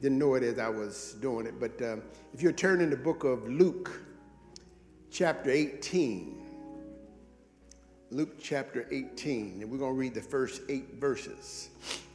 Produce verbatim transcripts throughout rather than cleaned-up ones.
didn't know it as I was doing it, but um, if you're turning the book of Luke, chapter eighteen, Luke chapter eighteen, and we're going to read the first eight verses.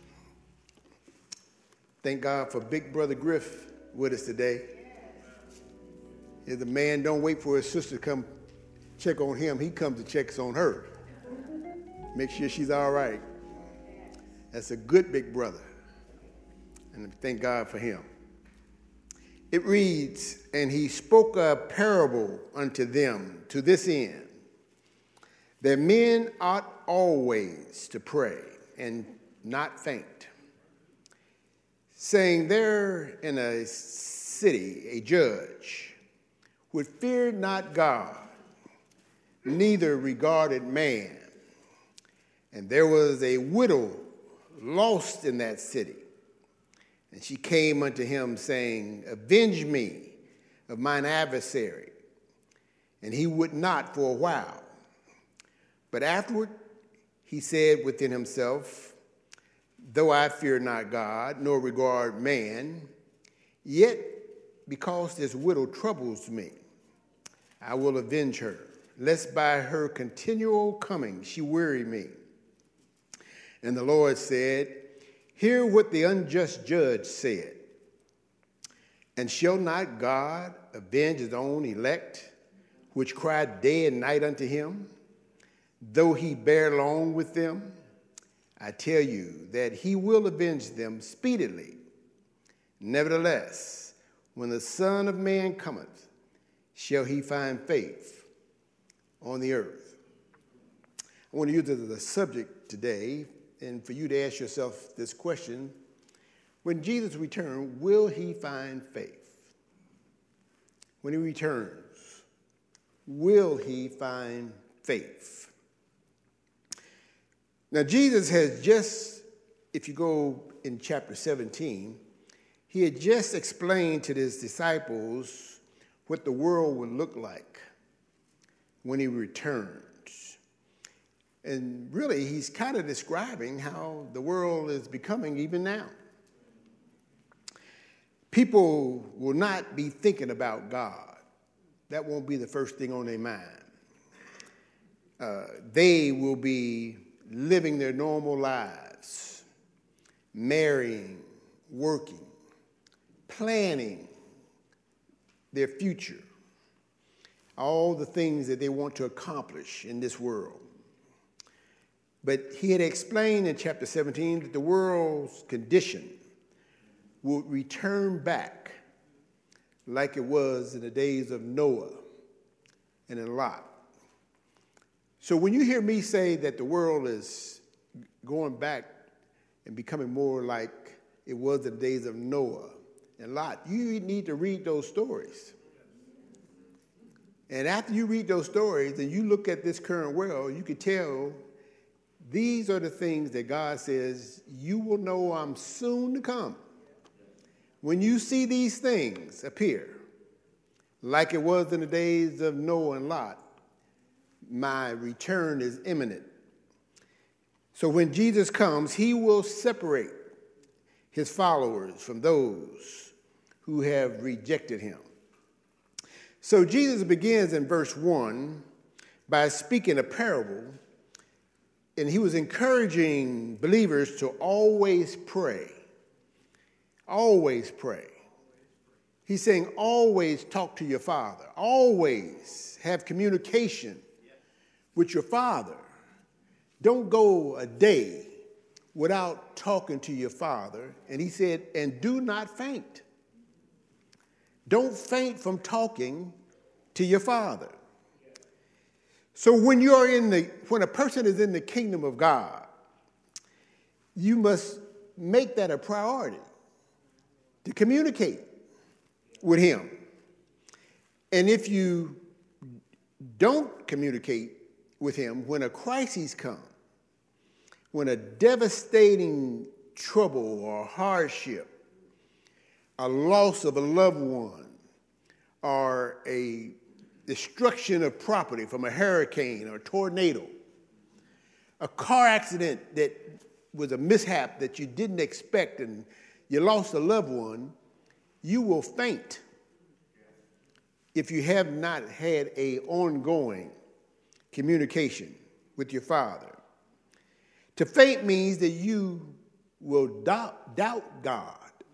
Thank God for Big Brother Griff with us today. If the man don't wait for his sister to come check on him, he comes to check on her. Make sure she's all right. That's a good big brother. And thank God for him. It reads, and he spoke a parable unto them to this end, that men ought always to pray and not faint, saying, there in a city a judge which feared not God, neither regarded man. And there was a widow lost in that city. And she came unto him, saying, avenge me of mine adversary. And he would not for a while. But afterward he said within himself, though I fear not God, nor regard man, yet because this widow troubles me, I will avenge her, lest by her continual coming she weary me. And the Lord said, hear what the unjust judge said. And shall not God avenge his own elect, which cry day and night unto him, though he bear long with them? I tell you that he will avenge them speedily. Nevertheless, when the Son of Man cometh, shall he find faith on the earth? I want to use this as a subject today, and for you to ask yourself this question: when Jesus returns, will he find faith? When he returns, will he find faith? Now, Jesus has just, if you go in chapter seventeen, he had just explained to his disciples what the world would look like when he returns. And really, he's kind of describing how the world is becoming even now. People will not be thinking about God. That won't be the first thing on their mind. Uh, they will be living their normal lives, marrying, working, planning their future, all the things that they want to accomplish in this world. But he had explained in chapter seventeen that the world's condition would return back like it was in the days of Noah and in Lot. So when you hear me say that the world is going back and becoming more like it was in the days of Noah and Lot, you need to read those stories. And after you read those stories and you look at this current world, you can tell these are the things that God says, you will know I'm soon to come. When you see these things appear, like it was in the days of Noah and Lot, my return is imminent. So when Jesus comes, he will separate his followers from those who have rejected him. So Jesus begins in verse one by speaking a parable, and he was encouraging believers to always pray. Always pray. He's saying always talk to your Father. Always have communication with your Father. Don't go a day without talking to your Father. And he said, and do not faint. Don't faint from talking to your Father. So when you're in the, when a person is in the kingdom of God, you must make that a priority to communicate with him. And if you don't communicate with him, when a crisis comes, when a devastating trouble or hardship, a loss of a loved one, or a destruction of property from a hurricane or a tornado, a car accident that was a mishap that you didn't expect and you lost a loved one, you will faint if you have not had an ongoing communication with your Father. To faint means that you will doubt, doubt God.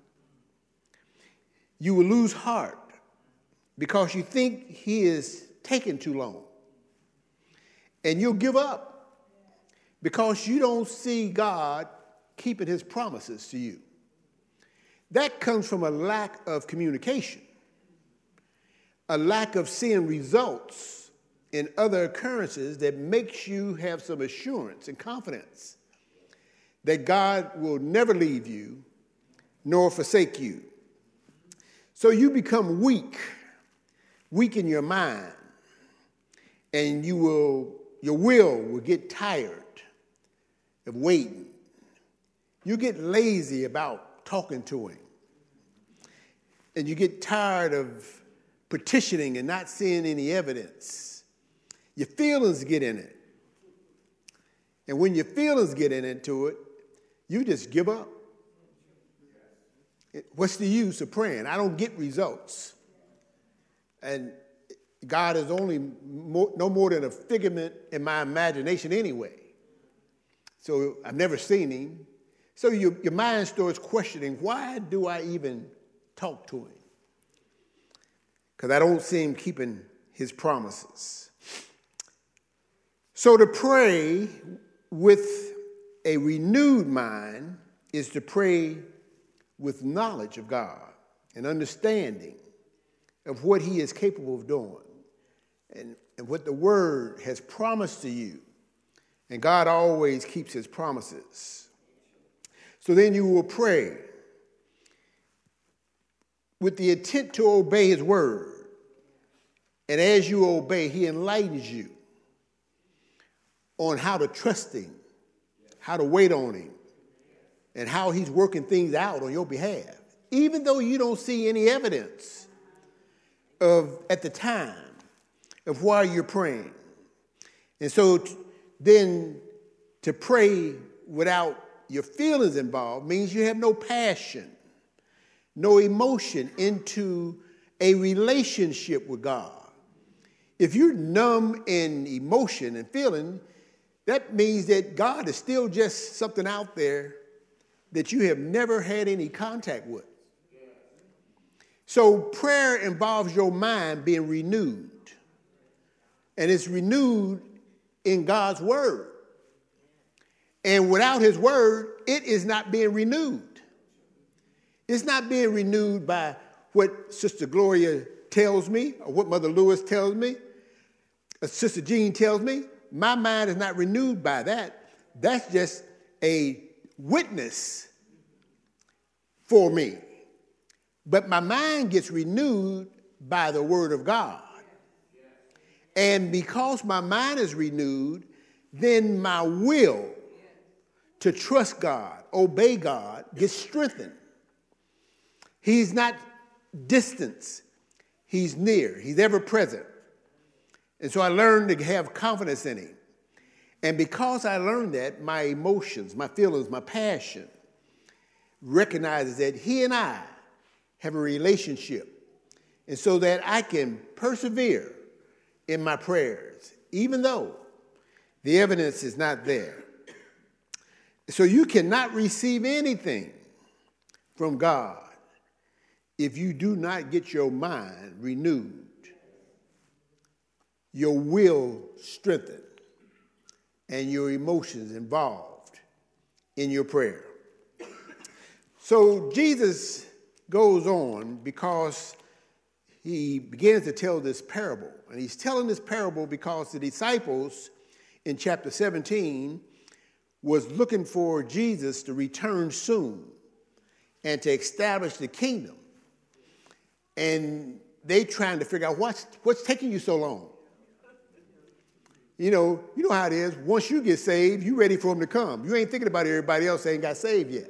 You will lose heart because you think he is taking too long. And you'll give up because you don't see God keeping his promises to you. That comes from a lack of communication, a lack of seeing results in other occurrences that makes you have some assurance and confidence that God will never leave you nor forsake you. So you become weak, weak in your mind, and you will, your will will get tired of waiting. You get lazy about talking to him. And you get tired of petitioning and not seeing any evidence. Your feelings get in it. And when your feelings get in into it, you just give up. What's the use of praying? I don't get results. And God is only more, no more than a figment in my imagination anyway. So I've never seen him. So you, your mind starts questioning, why do I even talk to him? Because I don't see him keeping his promises. So to pray with a renewed mind is to pray with knowledge of God and understanding of what he is capable of doing and, and what the word has promised to you. And God always keeps his promises. So then you will pray with the intent to obey his word. And as you obey, he enlightens you on how to trust him, how to wait on him, and how he's working things out on your behalf, even though you don't see any evidence of, at the time, of why you're praying. And so t- then to pray without your feelings involved means you have no passion, no emotion into a relationship with God. If you're numb in emotion and feeling, that means that God is still just something out there that you have never had any contact with. So prayer involves your mind being renewed. And it's renewed in God's word. And without his word, it is not being renewed. It's not being renewed by what Sister Gloria tells me or what Mother Lewis tells me, or Sister Jean tells me. My mind is not renewed by that. That's just a witness for me. But my mind gets renewed by the word of God. And because my mind is renewed, then my will to trust God, obey God, gets strengthened. He's not distant. He's near. He's ever present. And so I learned to have confidence in him. And because I learned that, my emotions, my feelings, my passion recognizes that he and I have a relationship. And so that I can persevere in my prayers, even though the evidence is not there. So you cannot receive anything from God if you do not get your mind renewed, your will strengthened, and your emotions involved in your prayer. So Jesus goes on because he begins to tell this parable. And he's telling this parable because the disciples in chapter seventeen was looking for Jesus to return soon and to establish the kingdom. And they trying to figure out what's, what's taking you so long. You know, you know how it is. Once you get saved, you're ready for him to come. You ain't thinking about everybody else that ain't got saved yet.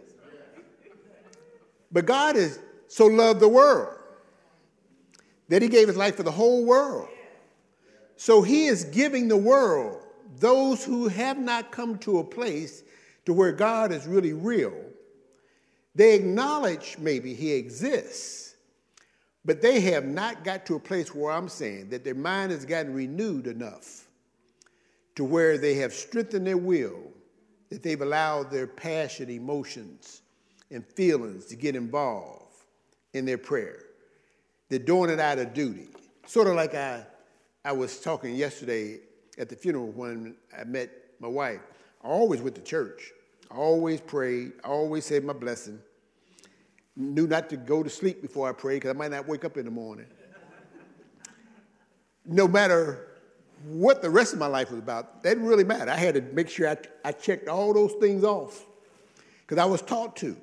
But God has so loved the world that he gave his life for the whole world. So he is giving the world, those who have not come to a place to where God is really real, They acknowledge maybe he exists, but they have not got to a place where I'm saying that their mind has gotten renewed enough to where they have strengthened their will, that they've allowed their passion, emotions, and feelings to get involved in their prayer. They're doing it out of duty. Sort of like I, I was talking yesterday at the funeral when I met my wife. I always went to church. I always prayed. I always said my blessing. Knew not to go to sleep before I prayed because I might not wake up in the morning. No matter what the rest of my life was about, that didn't really matter. I had to make sure I, I checked all those things off because I was taught to.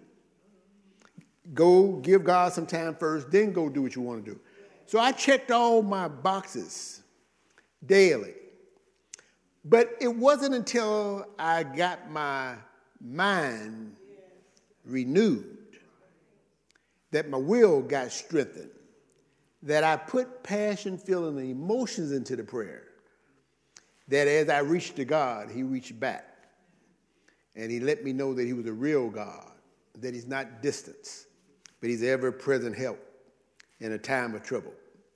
Go give God some time first, then go do what you want to do. So I checked all my boxes daily. But it wasn't until I got my mind renewed, that my will got strengthened, that I put passion, feeling, and emotions into the prayer, that as I reached to God, he reached back. And he let me know that he was a real God, that he's not distant, but he's ever-present help in a time of trouble.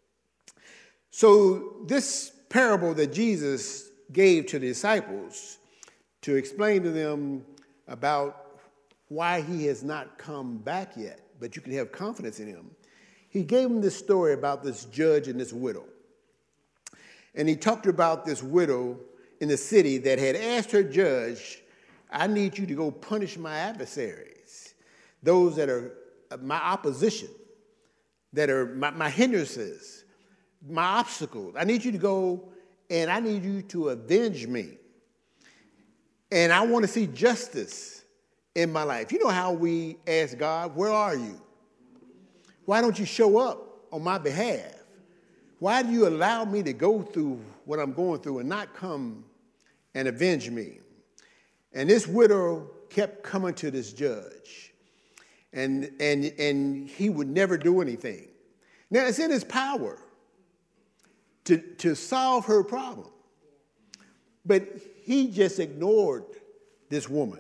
So this parable that Jesus gave to the disciples to explain to them about why he has not come back yet, but you can have confidence in him. He gave them this story about this judge and this widow. And he talked about this widow in the city that had asked her judge, I need you to go punish my adversaries, those that are my opposition, that are my, my hindrances, my obstacles. I need you to go and I need you to avenge me. And I want to see justice in my life. You know how we ask God, where are you? Why don't you show up on my behalf? Why do you allow me to go through what I'm going through and not come and avenge me? And this widow kept coming to this judge, and, and, and he would never do anything. Now, it's in his power to, to solve her problem, but he just ignored this woman.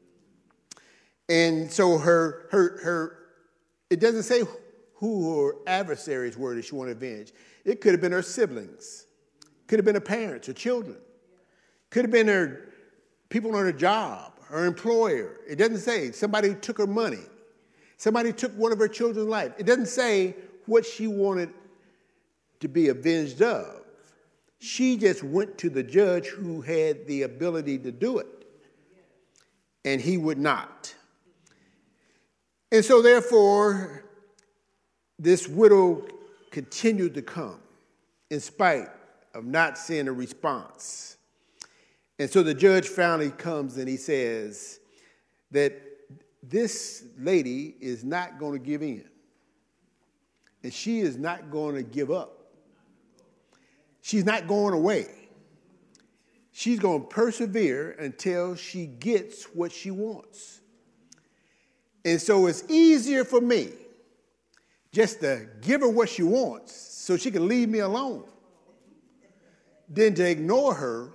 And so her, her, her, it doesn't say who her adversaries were that she wanted to avenge. It could have been her siblings. Could have been her parents, her children. Could have been her people on her job, her employer. It doesn't say somebody took her money. Somebody took one of her children's life. It doesn't say what she wanted to be avenged of. She just went to the judge who had the ability to do it, and he would not. And so therefore, this widow continued to come in spite of not seeing a response. And so the judge finally comes and he says that this lady is not going to give in. And she is not going to give up. She's not going away. She's going to persevere until she gets what she wants. And so it's easier for me just to give her what she wants so she can leave me alone than to ignore her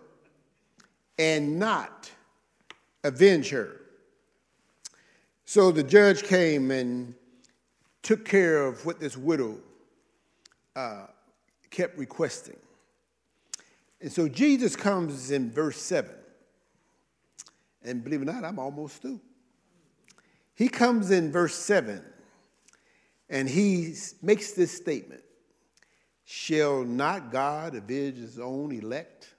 and not avenge her. So the judge came and took care of what this widow uh, kept requesting. And so Jesus comes in verse seven. And believe it or not, I'm almost through. He comes in verse seven, and he makes this statement: shall not God avenge his own elect,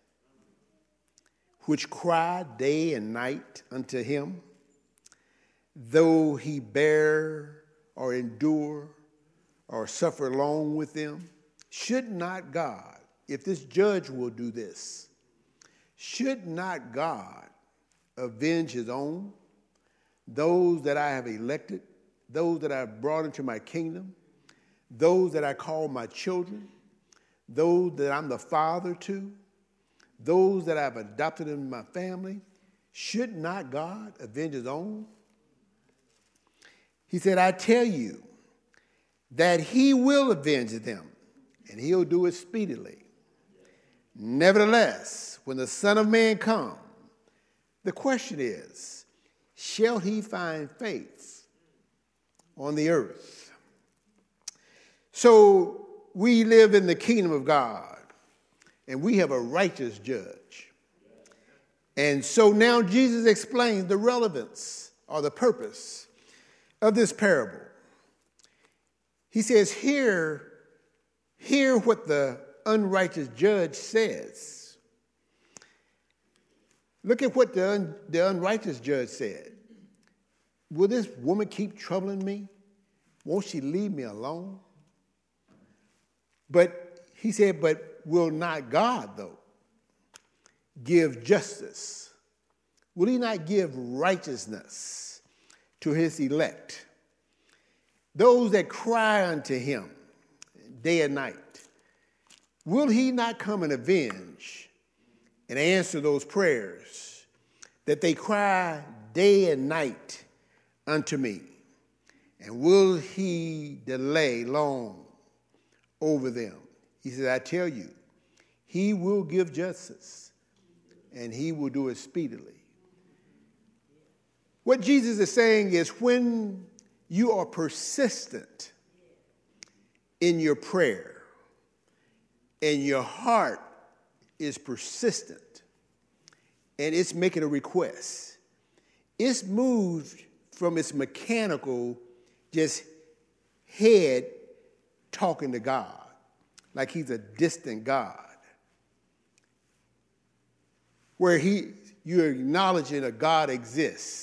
which cry day and night unto him, though he bear or endure or suffer long with them? Should not God, if this judge will do this, should not God avenge his own, those that I have elected, those that I have brought into my kingdom, those that I call my children, those that I'm the father to, those that I've adopted in my family? Should not God avenge his own? He said, I tell you that he will avenge them, and he'll do it speedily. Nevertheless, when the Son of Man comes, the question is, shall he find faith on the earth. So we live in the kingdom of God, and we have a righteous judge. And so now Jesus explains the relevance or the purpose of this parable. He says, hear, hear what the unrighteous judge says. Look at what the, un, the unrighteous judge said. Will this woman keep troubling me? Won't she leave me alone? But he said, but will not God, though, give justice? Will he not give righteousness to his elect? Those that cry unto him day and night. Will he not come and avenge and answer those prayers that they cry day and night unto me? And will he delay long over them? He said, I tell you, he will give justice, and he will do it speedily. What Jesus is saying is, when you are persistent in your prayer and your heart is persistent and it's making a request, it's moved from its mechanical just head talking to God like he's a distant God, where he you're acknowledging a God exists.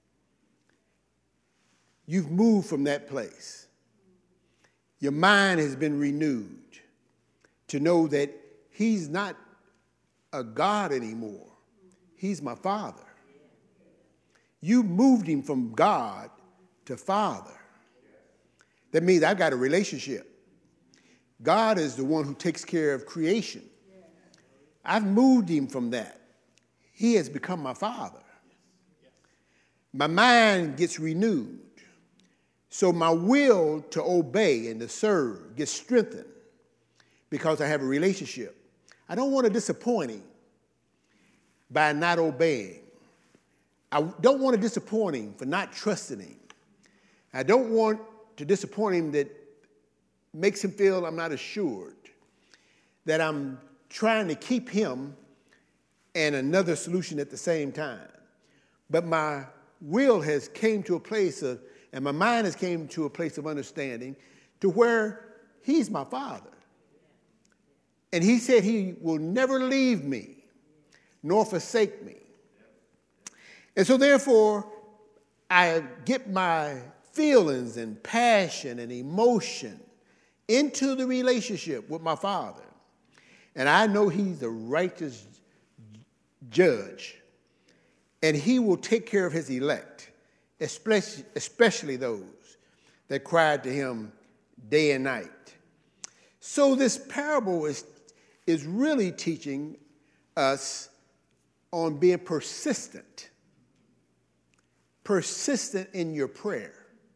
You've moved from that place. Your mind has been renewed to know that he's not a God anymore. He's my Father. You moved him from God to Father. That means I've got a relationship. God is the one who takes care of creation. I've moved him from that. He has become my Father. My mind gets renewed. So my will to obey and to serve gets strengthened because I have a relationship. I don't want to disappoint him by not obeying. I don't want to disappoint him for not trusting him. I don't want to disappoint him that makes him feel I'm not assured, that I'm trying to keep him and another solution at the same time. But my will has came to a place of, and my mind has came to a place of understanding to where he's my Father. And he said he will never leave me nor forsake me. And so therefore, I get my feelings and passion and emotion into the relationship with my Father. And I know he's a righteous judge, and he will take care of his elect, especially, especially those that cried to him day and night. So this parable is, is really teaching us on being persistent. Persistent in your prayer.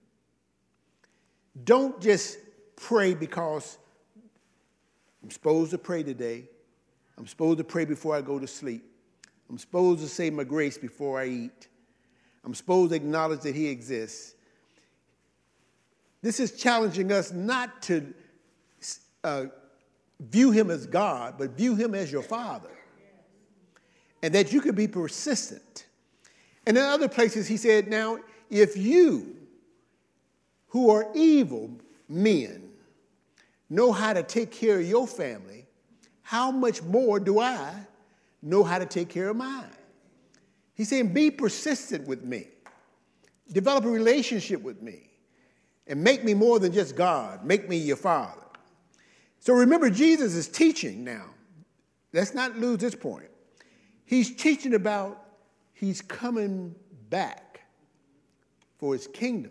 Don't just pray because I'm supposed to pray today. I'm supposed to pray before I go to sleep. I'm supposed to say my grace before I eat. I'm supposed to acknowledge that he exists. This is challenging us not to uh, view him as God, but view him as your Father. And that you can be persistent. And in other places he said, now, if you who are evil men know how to take care of your family, how much more do I know how to take care of mine? He's saying, be persistent with me. Develop a relationship with me. And make me more than just God. Make me your Father. So remember, Jesus is teaching now. Let's not lose this point. He's teaching about he's coming back for his kingdom.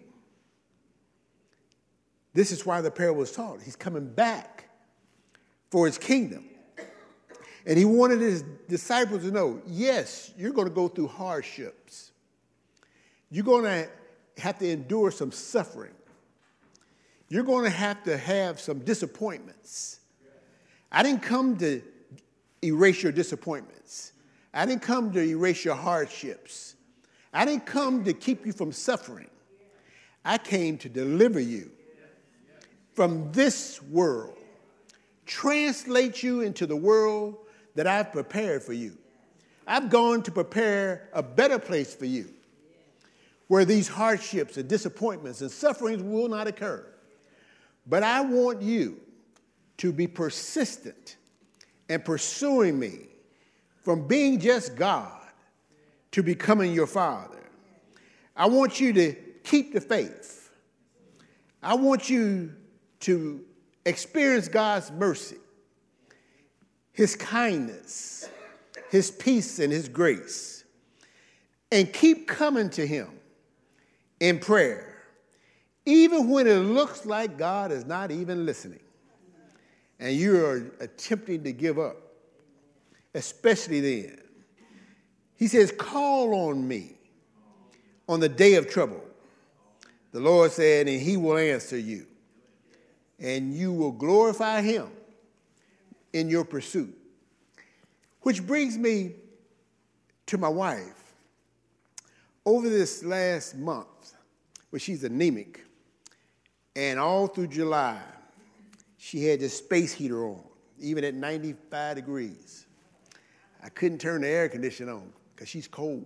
This is why the parable was taught. He's coming back for his kingdom. And he wanted his disciples to know, yes, you're going to go through hardships. You're going to have to endure some suffering. You're going to have to have some disappointments. I didn't come to erase your disappointments. I didn't come to erase your hardships. I didn't come to keep you from suffering. I came to deliver you from this world, translate you into the world that I've prepared for you. I've gone to prepare a better place for you, where these hardships and disappointments and sufferings will not occur. But I want you to be persistent and pursuing me from being just God to becoming your Father. I want you to keep the faith. I want you to experience God's mercy, his kindness, his peace, and his grace, and keep coming to him in prayer, even when it looks like God is not even listening and you are attempting to give up, especially then. He says, call on me on the day of trouble. The Lord said, and he will answer you, and you will glorify him in your pursuit. Which brings me to my wife. Over this last month, where she's anemic, and all through July, she had this space heater on, even at ninety-five degrees. I couldn't turn the air conditioner on because she's cold.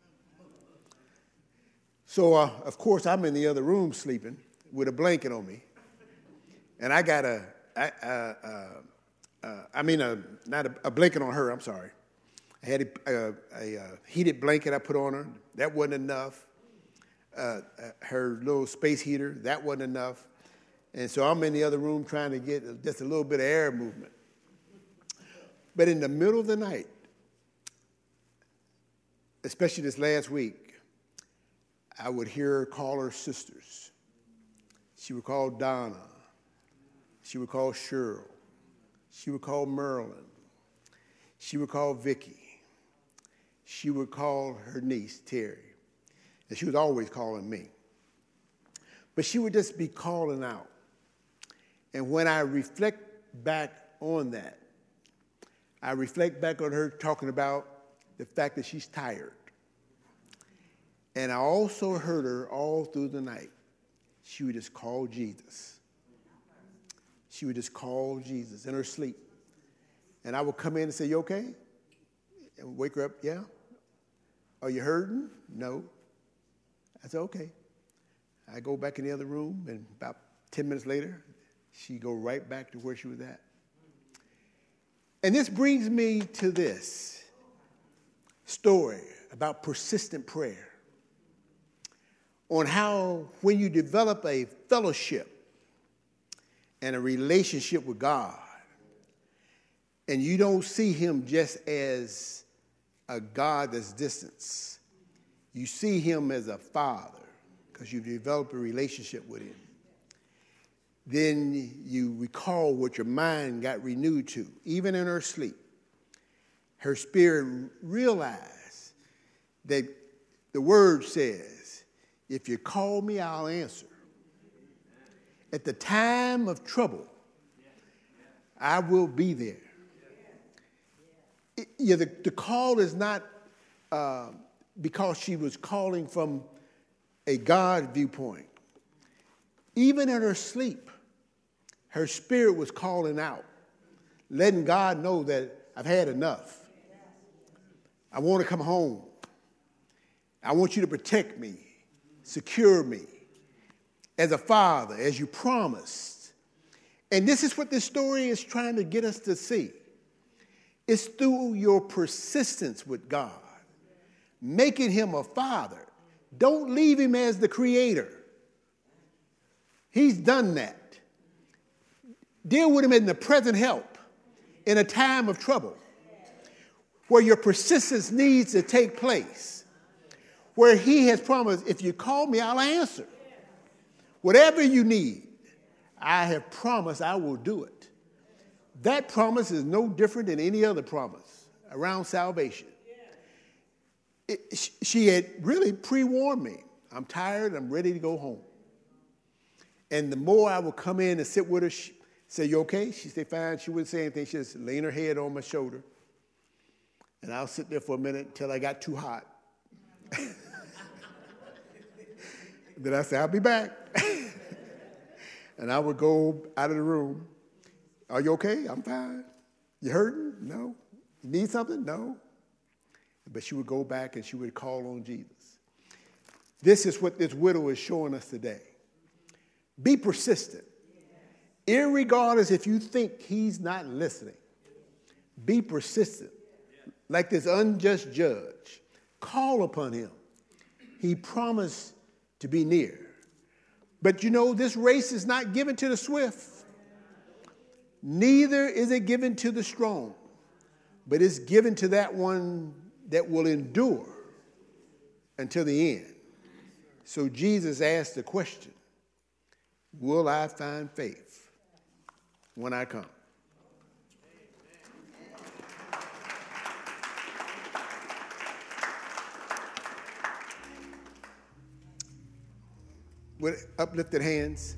So, uh, of course, I'm in the other room sleeping with a blanket on me. And I got a, I, uh, uh, uh, I mean, a, not a, a blanket on her, I'm sorry. I had a, a, a, a heated blanket I put on her. That wasn't enough. Uh, her little space heater, that wasn't enough. And so I'm in the other room trying to get just a little bit of air movement. But in the middle of the night, especially this last week, I would hear her call her sisters. She would call Donna. She would call Cheryl. She would call Merlin. She would call Vicky. She would call her niece, Terry. And she was always calling me. But she would just be calling out. And when I reflect back on that, I reflect back on her talking about the fact that she's tired. And I also heard her all through the night. She would just call Jesus. She would just call Jesus in her sleep. And I would come in and say, you okay? And wake her up, yeah. Are you hurting? No. I said, okay. I go back in the other room, and about ten minutes later, she go right back to where she was at. And this brings me to this story about persistent prayer, on how when you develop a fellowship and a relationship with God, and you don't see him just as a God that's distant, you see him as a father because you've developed a relationship with him. Then you recall what your mind got renewed to, even in her sleep. Her spirit realized that the word says, if you call me, I'll answer. At the time of trouble, I will be there. It, yeah, the, the call is not uh, because she was calling from a God viewpoint. Even in her sleep, her spirit was calling out, letting God know that I've had enough. I want to come home. I want you to protect me, secure me as a father, as you promised. And this is what this story is trying to get us to see. It's through your persistence with God, making him a father. Don't leave him as the creator. He's done that. Deal with him in the present help in a time of trouble, where your persistence needs to take place, where he has promised, if you call me, I'll answer. Whatever you need, I have promised I will do it. That promise is no different than any other promise around salvation. It, she had really pre-warned me. I'm tired. I'm ready to go home. And the more I would come in and sit with her, she say, you okay? She'd say, fine. She wouldn't say anything. She'd just lean her head on my shoulder. And I'll sit there for a minute until I got too hot. Then I said, I'll be back. And I would go out of the room. Are you okay? I'm fine. You hurting? No. You need something? No. But she would go back and she would call on Jesus. This is what this widow is showing us today. Be persistent. Irregardless if you think he's not listening. Be persistent. Like this unjust judge. Call upon him. He promised to be near. But you know, this race is not given to the swift. Neither is it given to the strong. But it's given to that one that will endure until the end. So Jesus asked the question, will I find faith when I come? With uplifted hands,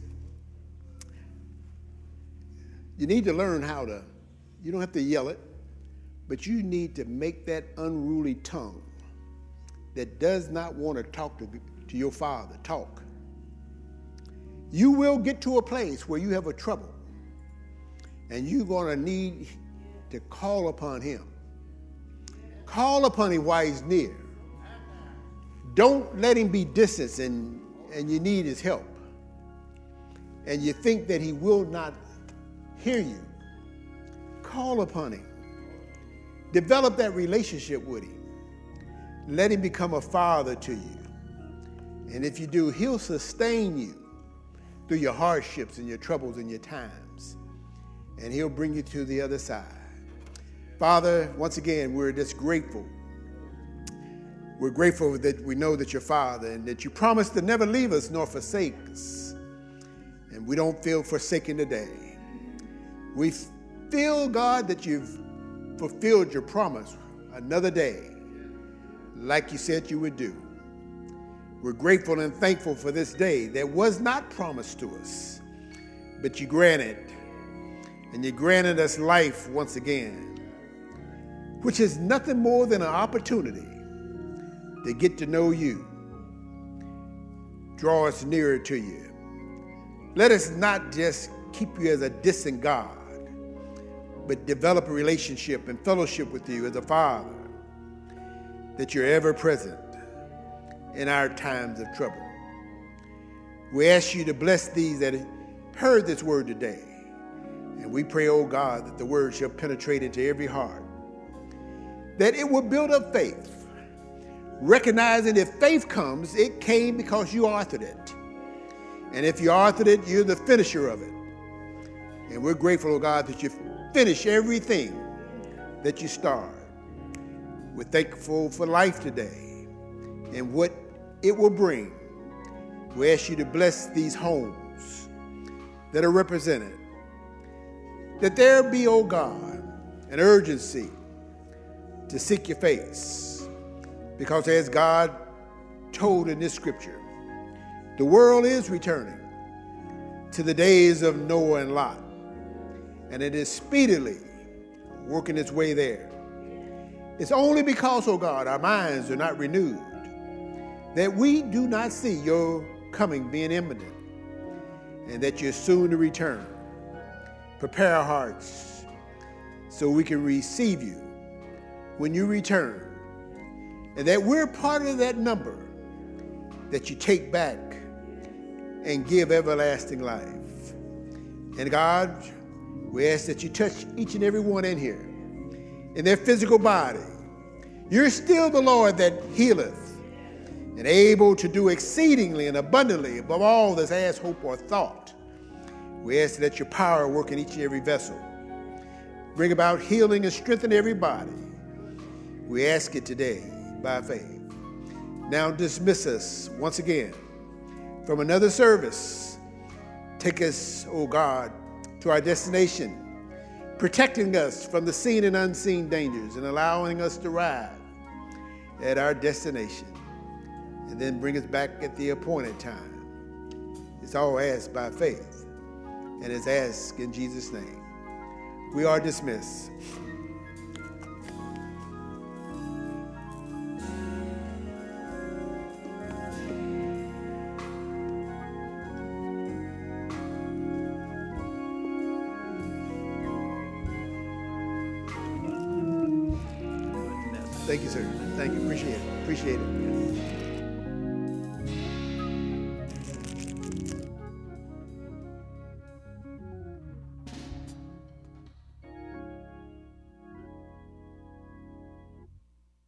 you need to learn how to, you don't have to yell it, but you need to make that unruly tongue that does not want to talk to, to your Father, talk. You will get to a place where you have a trouble, and you're going to need to call upon him. Call upon him while he's near. Don't let him be distant and, and you need his help. And you think that he will not hear you. Call upon him. Develop that relationship with him. Let him become a father to you. And if you do, he'll sustain you through your hardships and your troubles and your times. And he'll bring you to the other side. Father, once again, we're just grateful. We're grateful that we know that you're Father and that you promised to never leave us nor forsake us. And we don't feel forsaken today. We feel, God, that you've fulfilled your promise another day, like you said you would do. We're grateful and thankful for this day that was not promised to us, but you granted, and you granted us life once again, which is nothing more than an opportunity to get to know you, draw us nearer to you. Let us not just keep you as a distant God, but develop a relationship and fellowship with you as a Father, that you're ever present in our times of trouble. We ask you to bless these that heard this word today. And we pray, oh God, that the word shall penetrate into every heart, that it will build up faith, recognizing if faith comes, it came because you authored it. And if you authored it, you're the finisher of it. And we're grateful, oh God, that you finish everything that you started. We're thankful for life today and what it will bring. We ask you to bless these homes that are represented, that there be, oh God, an urgency to seek your face. Because as God told in this scripture, the world is returning to the days of Noah and Lot, and it is speedily working its way there. It's only because, oh God, our minds are not renewed that we do not see your coming being imminent and that you're soon to return. Prepare our hearts so we can receive you when you return, and that we're part of that number that you take back and give everlasting life. And God, we ask that you touch each and every one in here, in their physical body. You're still the Lord that healeth and able to do exceedingly and abundantly above all that's asked, hope, or thought. We ask that your power work in each and every vessel. Bring about healing and strengthen every body. We ask it today by faith. Now dismiss us once again from another service. Take us, oh God, to our destination, protecting us from the seen and unseen dangers and allowing us to arrive at our destination and then bring us back at the appointed time. It's all asked by faith and it's asked in Jesus' name. We are dismissed. Thank you, sir. Thank you. Appreciate it. Appreciate it.